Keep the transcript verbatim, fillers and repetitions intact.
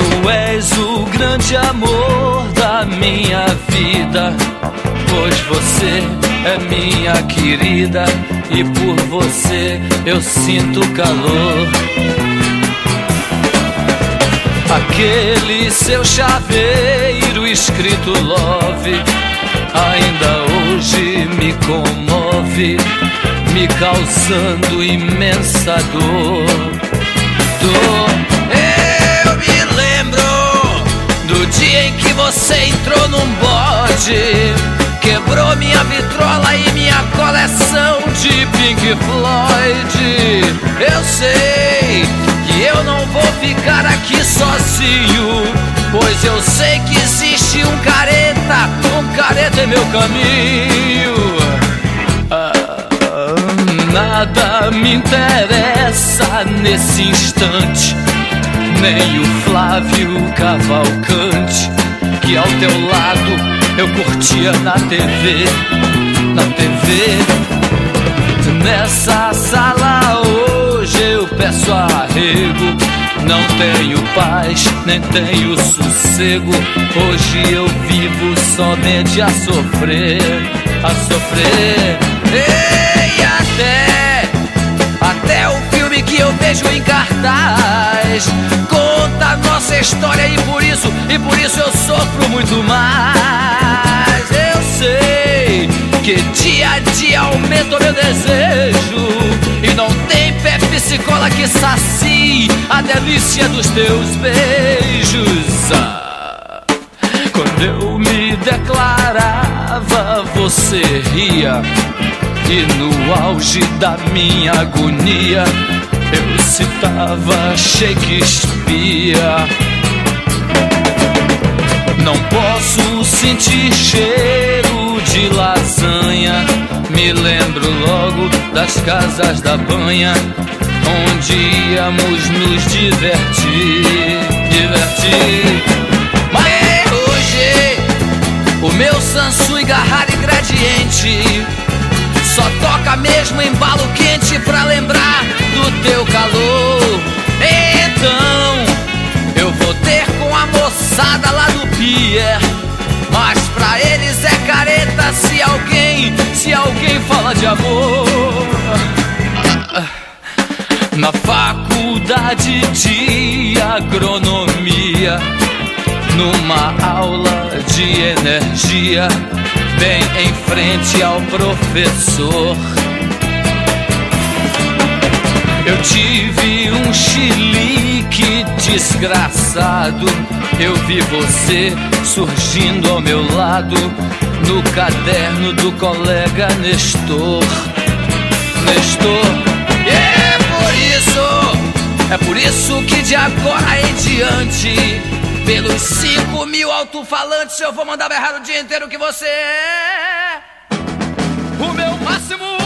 Tu és o grande amor da minha vida, pois você é minha querida e por você eu sinto calor. Aquele seu chaveiro escrito love ainda hoje me comove, me causando imensa dor. Dor. Eu me lembro do dia em que você entrou num bode, quebrou minha vitrola e minha coleção de Pink Floyd. Eu sei que eu não vou ficar aqui sozinho, pois eu sei que existe um careta, um careta em meu caminho. Ah, nada me interessa nesse instante, nem o Flávio Cavalcante, que ao teu lado eu curtia na T V, na T V. Nessa sala hoje eu peço arrego, não tenho paz, nem tenho sossego. Hoje eu vivo somente a sofrer, a sofrer. E até, até o filme que eu vejo em cartaz conta a nossa história e por isso, e por isso eu sofro muito mais. Eu sei que dia a dia aumenta o meu desejo e não tem Pepsi Cola que sacie a delícia dos teus beijos. Ah, quando eu me declarava, você ria, e no auge da minha agonia eu citava Shakespeare. Não posso sentir cheiro de lasanha, me lembro logo das casas da banha, onde íamos nos divertir, divertir. Mas hoje o meu Samsung Garrari Gradiente só toca mesmo embalo quente pra lembrar do teu calor. Então eu vou ter com a moçada lá do pier, mas pra eles é careta se alguém, se alguém fala de amor. Na faculdade de agronomia, numa aula de energia, bem em frente ao professor, eu tive um chilique desgraçado. Eu vi você surgindo ao meu lado no caderno do colega Nestor. Nestor. E é por isso, é por isso que de agora em diante, pelos cinco mil alto-falantes eu vou mandar berrar o dia inteiro que você é o meu máximo.